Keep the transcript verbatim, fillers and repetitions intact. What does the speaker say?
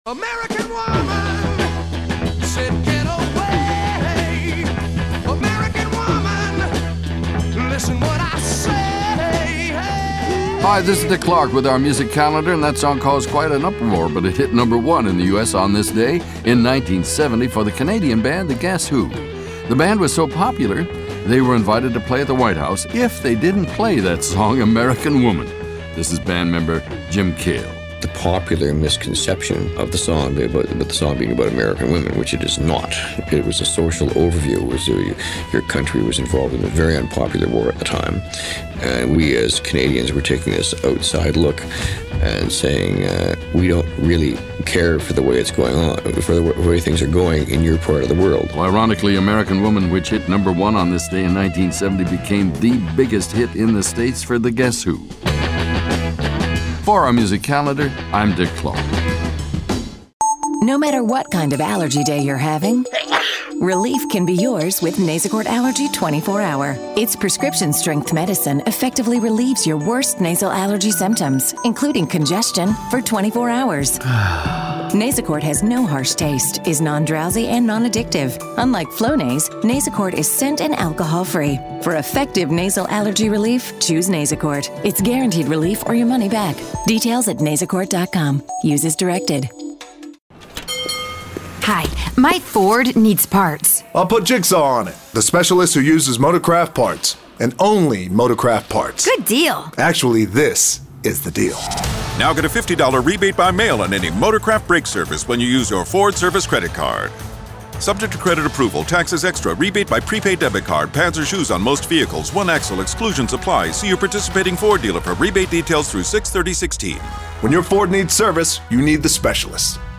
American woman said get away. American woman, listen what I say. Hey. Hi, this is Dick Clark with our music calendar, and that song caused quite an uproar, but it hit number one in the U S on this day in nineteen seventy for the Canadian band The Guess Who. The band was so popular, they were invited to play at the White House if they didn't play that song, American Woman. This is band member Jim Cale. The popular misconception of the song about, about the song being about American women, which it is not. It was a social overview. It was a, your country was involved in a very unpopular war at the time, and we as Canadians were taking this outside look and saying uh, we don't really care for the way it's going on, for the way things are going in your part of the world. Well, ironically, American Woman, which hit number one on this day in nineteen seventy, became the biggest hit in the States for The Guess Who. For our music calendar, I'm Dick Clark. No matter what kind of allergy day you're having, relief can be yours with Nasacort Allergy twenty-four hour. Its prescription-strength medicine effectively relieves your worst nasal allergy symptoms, including congestion, for twenty-four hours. Nasacort has no harsh taste, is non-drowsy and non-addictive. Unlike Flonase, Nasacort is scent and alcohol-free. For effective nasal allergy relief, choose Nasacort. It's guaranteed relief or your money back. Details at nasacort dot com. Use as directed. Hi, my Ford needs parts. I'll put Jigsaw on it, the specialist who uses Motorcraft parts, and only Motorcraft parts. Good deal. Actually, this is the deal. Now get a fifty dollars rebate by mail on any Motorcraft brake service when you use your Ford Service credit card. Subject to credit approval, taxes extra, rebate by prepaid debit card, pads or shoes on most vehicles, one axle, exclusions apply. See your participating Ford dealer for rebate details through six thirty sixteen. When your Ford needs service, you need the specialist.